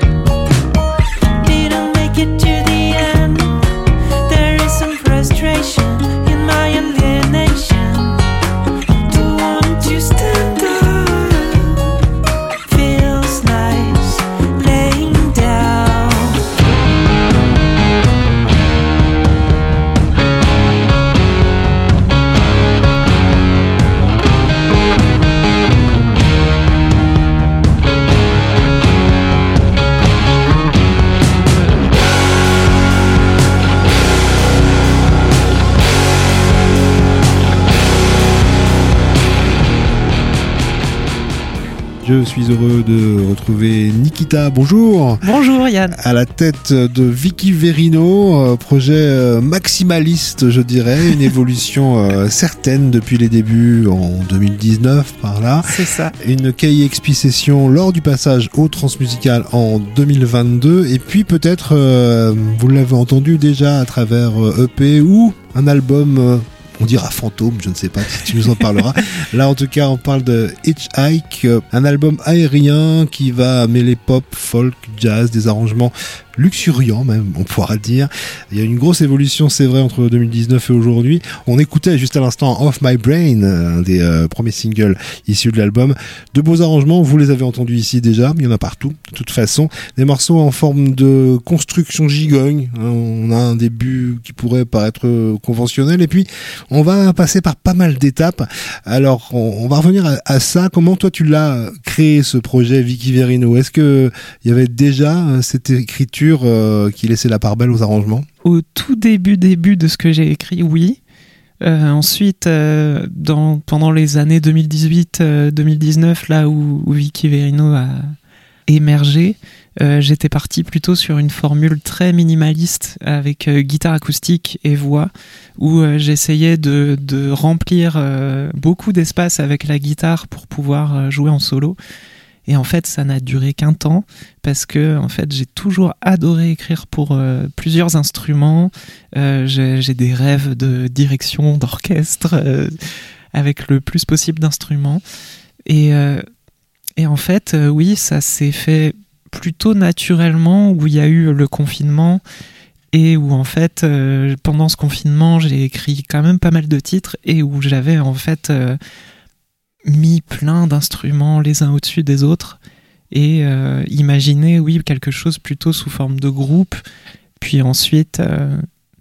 Didn't make it to the end. There is some frustration in my alienation. To want to stand up feels nice laying down. Je suis heureux de retrouver Nikita. Bonjour. Bonjour Yann. À la tête de Vicky Verino, euh, projet euh, maximaliste, je dirais, une évolution euh, certaine depuis les débuts en deux mille dix-neuf par là. C'est ça. Une K I X P session lors du passage au Transmusical en deux mille vingt-deux et puis peut-être, euh, vous l'avez entendu déjà à travers euh, E P ou un album... Euh, on dira fantôme, je ne sais pas si tu nous en parleras. Là, en tout cas, on parle de Hitchhike, un album aérien qui va mêler pop, folk, jazz, des arrangements luxuriants même, on pourra dire. Il y a une grosse évolution, c'est vrai, entre deux mille dix-neuf et aujourd'hui. On écoutait juste à l'instant Off My Brain, un des euh, premiers singles issus de l'album. De beaux arrangements, vous les avez entendus ici déjà, il y en a partout, de toute façon. Des morceaux en forme de construction gigogne. Hein, on a un début qui pourrait paraître euh, conventionnel et puis on va passer par pas mal d'étapes. Alors, on, on va revenir à, à ça. Comment toi tu l'as créé ce projet, Vicky Verino? Est-ce que il y avait déjà euh, cette écriture euh, qui laissait la part belle aux arrangements? Au tout début début de ce que j'ai écrit, oui. Euh, ensuite, euh, dans, pendant les années deux mille dix-huit deux mille dix-neuf, là où, où Vicky Verino a émergé, euh, j'étais parti plutôt sur une formule très minimaliste avec euh, guitare acoustique et voix, où euh, j'essayais de, de remplir euh, beaucoup d'espace avec la guitare pour pouvoir euh, jouer en solo. Et en fait, ça n'a duré qu'un temps parce que en fait, j'ai toujours adoré écrire pour euh, plusieurs instruments. Euh, j'ai, j'ai des rêves de direction d'orchestre euh, avec le plus possible d'instruments. Et, euh, et en fait, euh, oui, ça s'est fait plutôt naturellement où il y a eu le confinement et où en fait, euh, pendant ce confinement, j'ai écrit quand même pas mal de titres et où j'avais en fait... Euh, mis plein d'instruments les uns au-dessus des autres et euh, imaginer oui quelque chose plutôt sous forme de groupe, puis ensuite euh,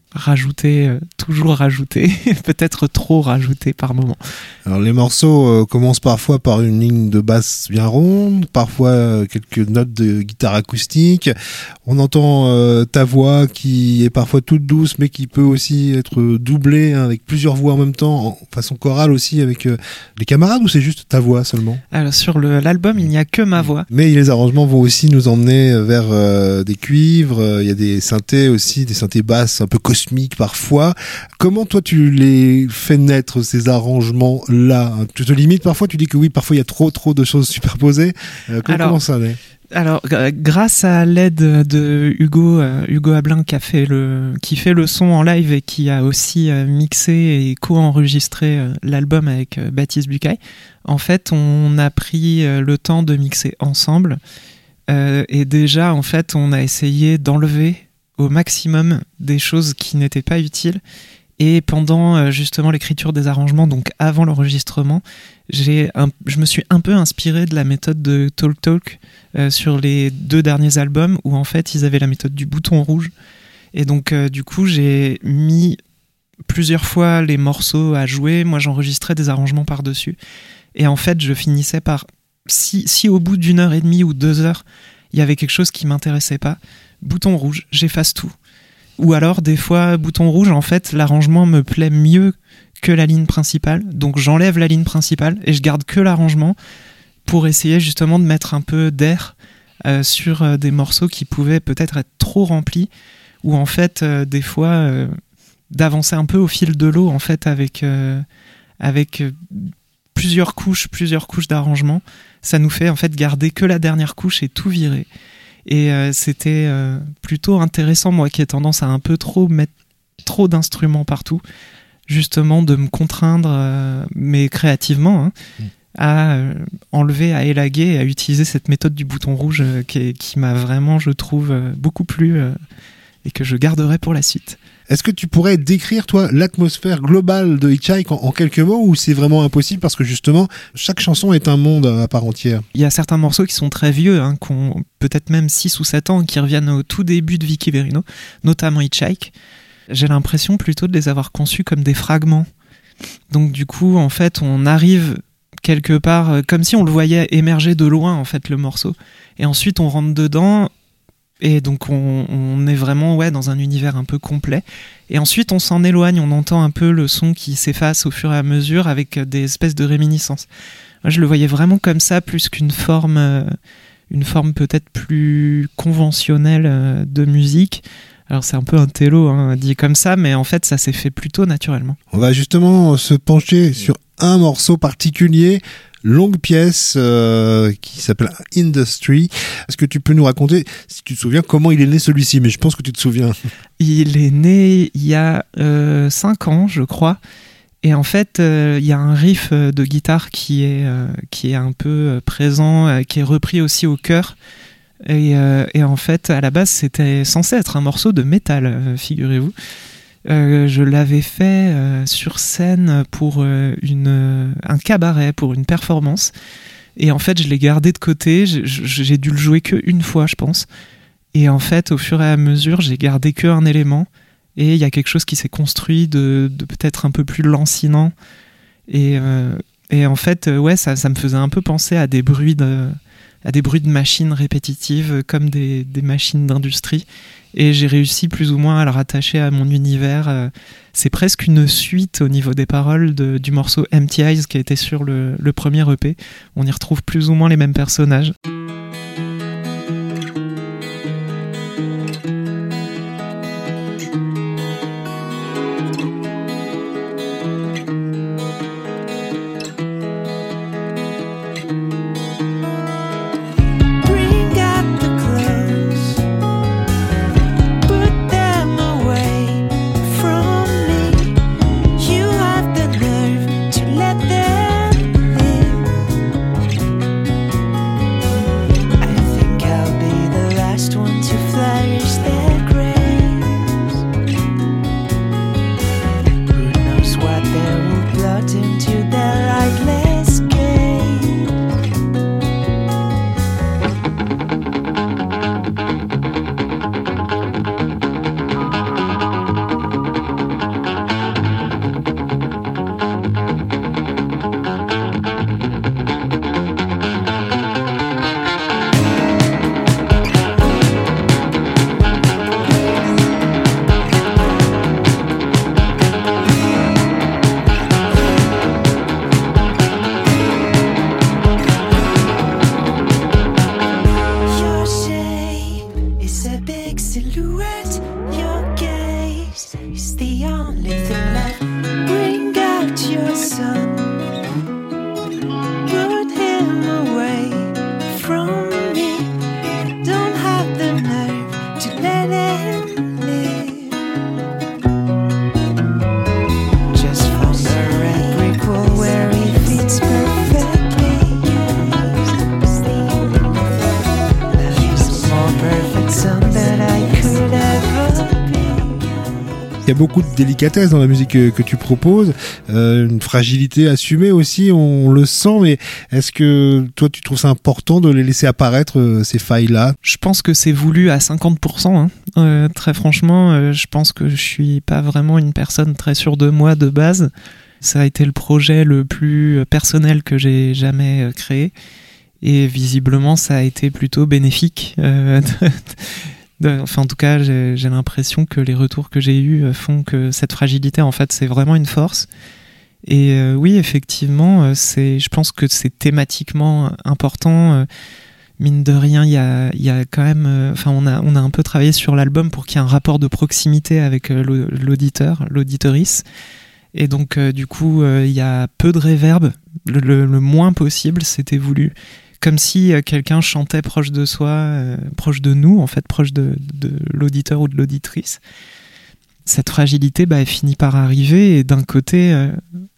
rajouter, euh, toujours rajouter, peut-être trop rajouter par moment. Alors les morceaux euh, commencent parfois par une ligne de basse bien ronde, parfois euh, quelques notes de guitare acoustique. On entend euh, ta voix qui est parfois toute douce, mais qui peut aussi être doublée hein, avec plusieurs voix en même temps, en façon chorale aussi avec euh, les camarades, ou c'est juste ta voix seulement? Alors sur le, l'album, il n'y a que ma voix. Mais les arrangements vont aussi nous emmener vers euh, des cuivres, il euh, y a des synthés aussi, des synthés basses un peu cosmiques parfois. Comment toi tu les fais naître ces arrangements-là? Tu te limites parfois, tu dis que oui, parfois il y a trop trop de choses superposées. Euh, comment, Alors, comment ça naît? Alors, g- grâce à l'aide de Hugo, euh, Hugo Ablin qui a fait le, qui fait le son en live et qui a aussi euh, mixé et co-enregistré euh, l'album avec euh, Baptiste Bucaille, en fait, on a pris euh, le temps de mixer ensemble. Euh, et déjà, en fait, on a essayé d'enlever au maximum des choses qui n'étaient pas utiles. Et pendant euh, justement l'écriture des arrangements, donc avant l'enregistrement, j'ai un, je me suis un peu inspiré de la méthode de Talk Talk euh, sur les deux derniers albums où en fait ils avaient la méthode du bouton rouge. Et donc euh, du coup j'ai mis plusieurs fois les morceaux à jouer, moi j'enregistrais des arrangements par-dessus. Et en fait je finissais par, si, si au bout d'une heure et demie ou deux heures, il y avait quelque chose qui m'intéressait pas, bouton rouge, j'efface tout. Ou alors, des fois, bouton rouge, en fait, l'arrangement me plaît mieux que la ligne principale. Donc, j'enlève la ligne principale et je garde que l'arrangement pour essayer justement de mettre un peu d'air euh, sur euh, des morceaux qui pouvaient peut-être être trop remplis. Ou en fait, euh, des fois, euh, d'avancer un peu au fil de l'eau, en fait, avec, euh, avec euh, plusieurs couches, plusieurs couches d'arrangement. Ça nous fait, en fait, garder que la dernière couche et tout virer. Et euh, c'était euh, plutôt intéressant, moi qui ai tendance à un peu trop mettre trop d'instruments partout, justement de me contraindre, euh, mais créativement, hein, mmh. à euh, enlever, à élaguer, à utiliser cette méthode du bouton rouge euh, qui, qui m'a vraiment, je trouve, euh, beaucoup plu euh, et que je garderai pour la suite. Est-ce que tu pourrais décrire, toi, l'atmosphère globale de Hitchhike en, en quelques mots, ou c'est vraiment impossible parce que justement, chaque chanson est un monde à part entière? Il y a certains morceaux qui sont très vieux, hein, qui ont peut-être même six ou sept ans, qui reviennent au tout début de Vicky Verino, notamment Hitchhike. J'ai l'impression plutôt de les avoir conçus comme des fragments. Donc du coup, en fait, on arrive quelque part, euh, comme si on le voyait émerger de loin, en fait, le morceau. Et ensuite, on rentre dedans. Et donc on, on est vraiment ouais, dans un univers un peu complet. Et ensuite on s'en éloigne, on entend un peu le son qui s'efface au fur et à mesure avec des espèces de réminiscences. Moi je le voyais vraiment comme ça, plus qu'une forme, euh, une forme peut-être plus conventionnelle euh, de musique. Alors c'est un peu un télo hein, dit comme ça, mais en fait ça s'est fait plutôt naturellement. On va justement se pencher sur un morceau particulier, longue pièce euh, qui s'appelle Industry. Est-ce que tu peux nous raconter, si tu te souviens, comment il est né celui-ci? Mais je pense que tu te souviens. Il est né il y a euh, cinq ans, je crois. Et en fait, euh, il y a un riff de guitare qui est, euh, qui est un peu présent, euh, qui est repris aussi au chœur. Et, euh, et en fait, à la base, c'était censé être un morceau de métal, euh, figurez-vous. Euh, je l'avais fait euh, sur scène pour euh, une, euh, un cabaret, pour une performance. Et en fait, je l'ai gardé de côté. J'ai, j'ai dû le jouer qu'une fois, je pense. Et en fait, au fur et à mesure, j'ai gardé qu'un élément. Et il y a quelque chose qui s'est construit de, de peut-être un peu plus lancinant. Et, euh, et en fait, ouais, ça, ça me faisait un peu penser à des bruits de, à des bruits de machines répétitives, comme des, des machines d'industrie. Et j'ai réussi plus ou moins à le rattacher à mon univers. C'est presque une suite au niveau des paroles de, du morceau Empty Eyes qui a été sur le, le premier E P. On y retrouve plus ou moins les mêmes personnages. Let them live. the only thing left. Bring out your son, put him away from me. Don't have the nerve to let him live. Just from the red brick wall where he fits perfectly. He's a more perfect son that I could ever be. Il y a beaucoup de délicatesse dans la musique que, que tu proposes, euh, une fragilité assumée aussi, on le sent, mais est-ce que toi tu trouves ça important de les laisser apparaître, euh, ces failles-là ? Je pense que c'est voulu à cinquante pour cent. Hein. Euh, très franchement, euh, je pense que je suis pas vraiment une personne très sûre de moi de base. Ça a été le projet le plus personnel que j'ai jamais euh, créé. Et visiblement, ça a été plutôt bénéfique. Euh, de, de, enfin, en tout cas, j'ai, j'ai l'impression que les retours que j'ai eus font que cette fragilité, en fait, c'est vraiment une force. Et euh, oui, effectivement, c'est, je pense que c'est thématiquement important. Euh, mine de rien, il y a, il y a quand même... Euh, enfin, on a, on a un peu travaillé sur l'album pour qu'il y ait un rapport de proximité avec euh, l'auditeur, l'auditorice. Et donc, euh, du coup, il euh, y a peu de réverb. Le, le, le moins possible, c'était voulu. Comme si euh, quelqu'un chantait proche de soi, euh, proche de nous, en fait, proche de, de l'auditeur ou de l'auditrice. Cette fragilité, bah, elle finit par arriver. Et d'un côté, euh,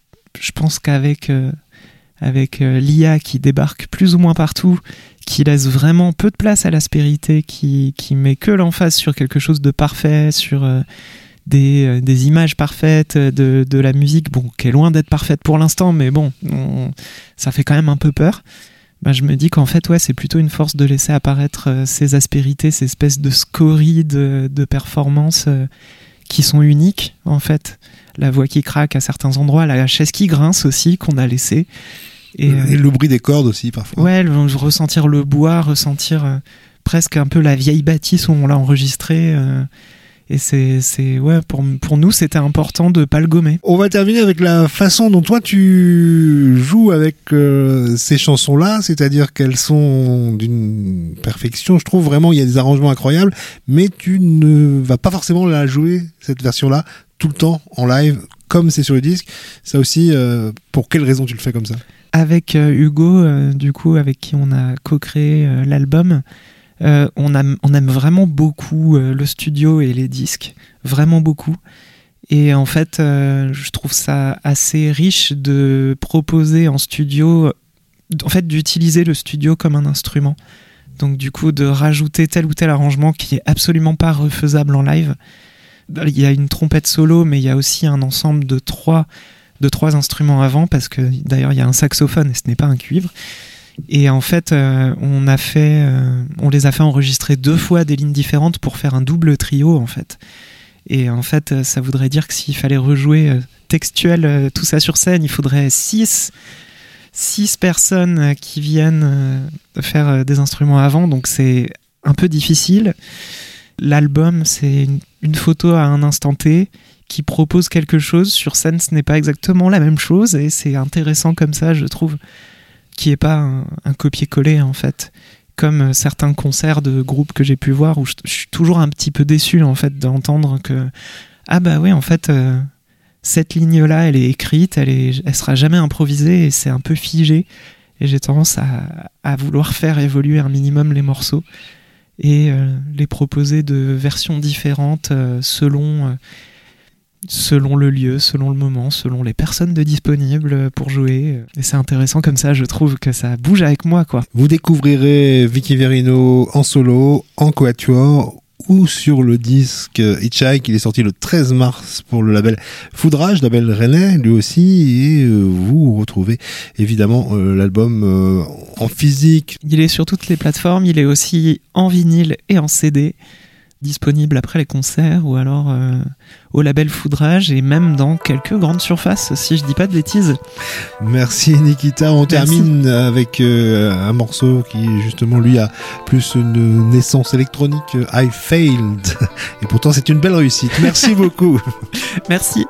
je pense qu'avec euh, avec, euh, l'I A qui débarque plus ou moins partout, qui laisse vraiment peu de place à l'aspérité, qui, qui met que l'emphase sur quelque chose de parfait, sur... Euh, Des, euh, des images parfaites de, de la musique, bon, qui est loin d'être parfaite pour l'instant, mais bon, on, ça fait quand même un peu peur. Ben, je me dis qu'en fait, ouais, c'est plutôt une force de laisser apparaître euh, ces aspérités, ces espèces de scories de, de performances euh, qui sont uniques, en fait. La voix qui craque à certains endroits, la chaise qui grince aussi, qu'on a laissée. Et, et euh, le bruit des cordes aussi, parfois. Ouais, le, ressentir le bois, ressentir euh, presque un peu la vieille bâtisse où on l'a enregistré. Euh, Et c'est, c'est ouais, pour, pour nous, c'était important de pas le gommer. On va terminer avec la façon dont toi tu joues avec euh, ces chansons-là, c'est-à-dire qu'elles sont d'une perfection. Je trouve vraiment il y a des arrangements incroyables, mais tu ne vas pas forcément la jouer, cette version-là, tout le temps en live, comme c'est sur le disque. Ça aussi, euh, pour quelle raison tu le fais comme ça ? Avec euh, Hugo, euh, du coup, avec qui on a co-créé euh, l'album, Euh, on, a, on aime vraiment beaucoup euh, le studio et les disques, vraiment beaucoup. Et en fait, euh, je trouve ça assez riche de proposer en studio, en fait, d'utiliser le studio comme un instrument. Donc du coup, de rajouter tel ou tel arrangement qui est absolument pas refaisable en live. Il y a une trompette solo, mais il y a aussi un ensemble de trois, de trois instruments avant, parce que d'ailleurs, il y a un saxophone et ce n'est pas un cuivre. Et en fait, euh, on a fait, euh, on les a fait enregistrer deux fois des lignes différentes pour faire un double trio, en fait. Et en fait, ça voudrait dire que s'il fallait rejouer euh, textuel euh, tout ça sur scène, il faudrait six, six personnes euh, qui viennent euh, faire euh, des instruments avant, donc c'est un peu difficile. L'album, c'est une, une photo à un instant T qui propose quelque chose. Sur scène, ce n'est pas exactement la même chose, et c'est intéressant comme ça, je trouve, qui est pas un, un copier-coller en fait, comme certains concerts de groupes que j'ai pu voir où je, je suis toujours un petit peu déçu en fait d'entendre que ah bah ouais en fait euh, cette ligne là elle est écrite, elle est, elle sera jamais improvisée et c'est un peu figé, et j'ai tendance à, à vouloir faire évoluer un minimum les morceaux et euh, les proposer de versions différentes euh, selon euh, selon le lieu, selon le moment, selon les personnes de disponibles pour jouer. Et c'est intéressant comme ça, je trouve que ça bouge avec moi, quoi. Vous découvrirez Vicky Verino en solo, en quatuor ou sur le disque Hitchhike. Il est sorti le treize mars pour le label Foudrage, label rennais lui aussi, et euh, vous retrouvez évidemment euh, l'album euh, en physique. Il est sur toutes les plateformes, il est aussi en vinyle et en C D, disponible après les concerts ou alors euh, au label Foudrage et même dans quelques grandes surfaces, si je dis pas de bêtises. Merci Nikita. On Merci. Termine avec euh, un morceau qui justement lui a plus une naissance électronique, I Failed, et pourtant c'est une belle réussite. Merci beaucoup. Merci.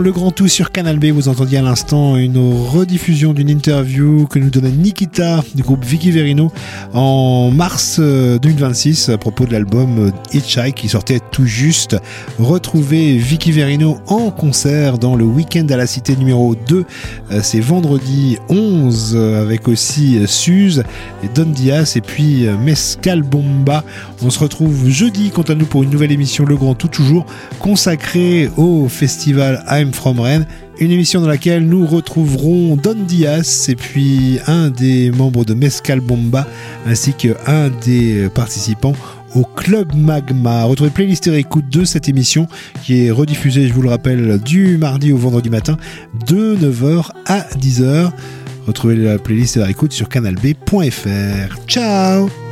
Le Grand Tout sur Canal B. Vous entendiez à l'instant une rediffusion d'une interview que nous donnait Nikita du groupe Vicky Verino en mars deux mille vingt-six à propos de l'album Hitchhike qui sortait tout juste. Retrouvez Vicky Verino en concert dans le Week-end à la Cité numéro deux. C'est vendredi onze avec aussi Suze et Don Diaz et puis Mescal Bomba. On se retrouve jeudi quant à nous pour une nouvelle émission Le Grand Tout, toujours consacrée au festival I'm From Rennes, une émission dans laquelle nous retrouverons Don Diaz et puis un des membres de Mescal Bomba ainsi qu'un des participants au Club Magma. Retrouvez playlist et écoute de cette émission qui est rediffusée, je vous le rappelle, du mardi au vendredi matin de neuf heures à dix heures. Retrouvez la playlist et la écoute sur canal b point f r. Ciao.